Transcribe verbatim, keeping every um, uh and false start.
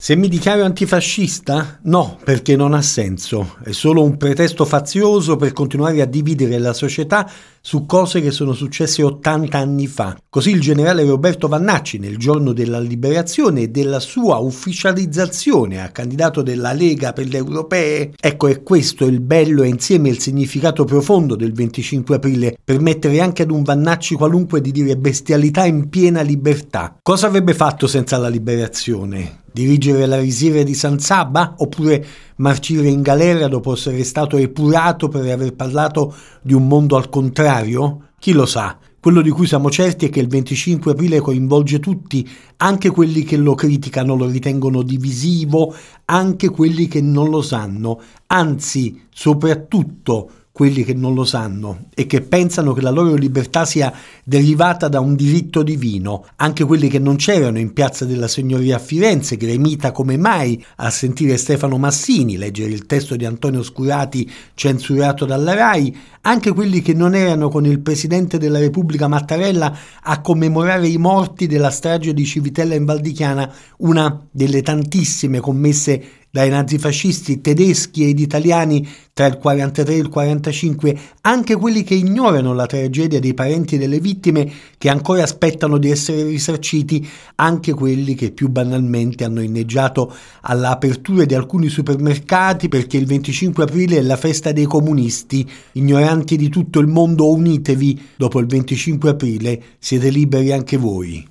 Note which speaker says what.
Speaker 1: Se mi dichiaro antifascista? No, perché non ha senso. È solo un pretesto fazioso per continuare a dividere la società su cose che sono successe ottanta anni fa. Così il generale Roberto Vannacci, nel giorno della liberazione e della sua ufficializzazione a candidato della Lega per le europee, ecco, è questo il bello e insieme il significato profondo del venticinque aprile, permettere anche ad un Vannacci qualunque di dire bestialità in piena libertà. Cosa avrebbe fatto senza la liberazione? Dirigere la risiera di San Sabba oppure marcire in galera dopo essere stato epurato per aver parlato di un mondo al contrario? Chi lo sa? Quello di cui siamo certi è che il venticinque aprile coinvolge tutti, anche quelli che lo criticano, lo ritengono divisivo, anche quelli che non lo sanno, anzi, soprattutto quelli che non lo sanno e che pensano che la loro libertà sia derivata da un diritto divino, anche quelli che non c'erano in Piazza della Signoria a Firenze, gremita come mai a sentire Stefano Massini leggere il testo di Antonio Scurati censurato dalla RAI, anche quelli che non erano con il Presidente della Repubblica Mattarella a commemorare i morti della strage di Civitella in Val di Chiana, una delle tantissime commesse dai nazifascisti tedeschi ed italiani tra il quarantatré e il quarantacinque, anche quelli che ignorano la tragedia dei parenti delle vittime che ancora aspettano di essere risarciti, anche quelli che più banalmente hanno inneggiato alla apertura di alcuni supermercati perché il venticinque aprile è la festa dei comunisti. Ignoranti di tutto il mondo, unitevi, dopo il venticinque aprile siete liberi anche voi.